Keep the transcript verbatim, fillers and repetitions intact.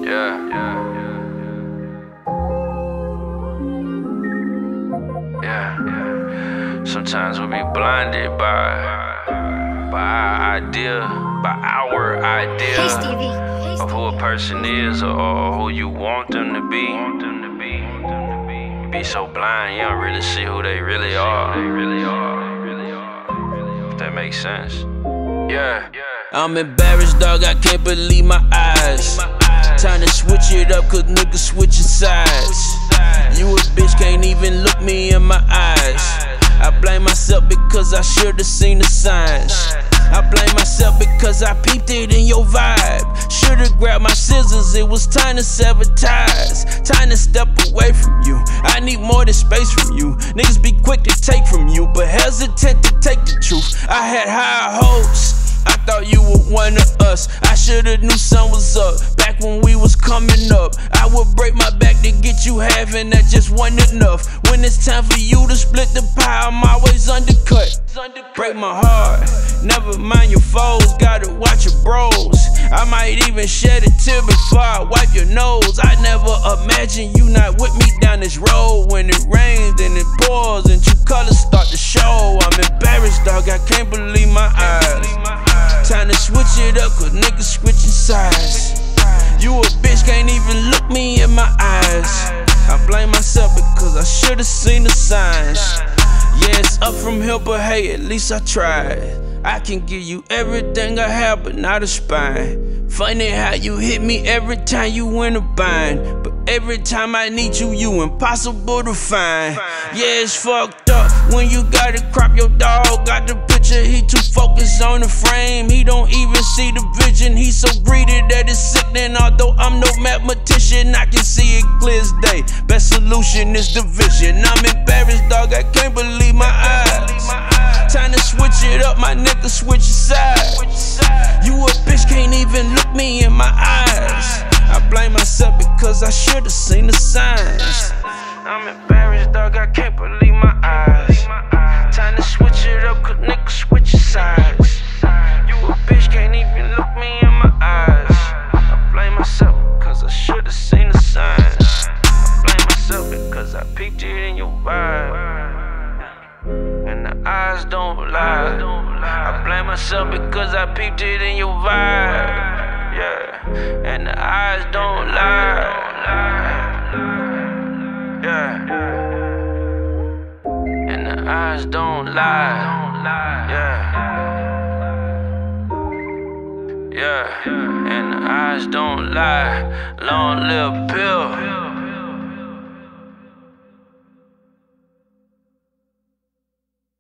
Yeah, yeah, yeah, yeah, yeah. Sometimes we be blinded by, by our idea, by our idea Hey Stevie. Hey of who a person is or, or who you want them to be. You be so blind, you don't really see who they really are. If that makes sense. Yeah. I'm embarrassed, dog, I can't believe my eyes. Time to switch it up, cause niggas switching sides. You a bitch, can't even look me in my eyes. I blame myself because I should've seen the signs. I blame myself because I peeped it in your vibe. Should've grabbed my scissors, it was time to sever ties. Time to step away from you, I need more than space from you. Niggas be quick to take from you, but hesitant to take the truth. I had high hopes, I thought you were one of us. I should've knew something was up back when we was coming up. I would break my back to get you half, and that just wasn't enough. When it's time for you to split the pie, I'm always undercut. Break my heart, never mind your foes, gotta watch your bros. I might even shed a tear before I wipe your nose. I never imagined you not with me down this road. When it rains and it pours and true colors start to show. I'm embarrassed, dog, I can't believe my eyes. Time to switch it up, cause niggas switching sides. You a bitch, can't even look me in my eyes. I blame myself because I should've seen the signs. Yeah, it's up from here, but hey, at least I tried. I can give you everything I have, but not a spine. Funny how you hit me every time you in a bind, but every time I need you, you impossible to find. Yeah, it's fucked up when you gotta crop your dog. Got the picture, he too focused on the frame. He don't even see the vision, he's so greedy that it's sickening. Although I'm no mathematician, I can see it clear as day. Best solution is division. I'm embarrassed, dog, I can't believe my eyes. Time to switch it up, my nigga switch sides. You a bitch, can't even look me in my eyes. I blame myself because I should've seen the signs. I'm embarrassed, dog, I can't believe my eyes. Time to switch it up, cause niggas switch sides. You a bitch, can't even look me in my eyes. I blame myself because I should've seen the signs. I blame myself because I peeked it in your vibe. And the eyes don't lie. I blame myself because I peeped it in your vibe. Yeah, and the eyes don't lie. Yeah, and the eyes don't lie. Yeah, yeah, and the eyes don't lie. Long live Pill.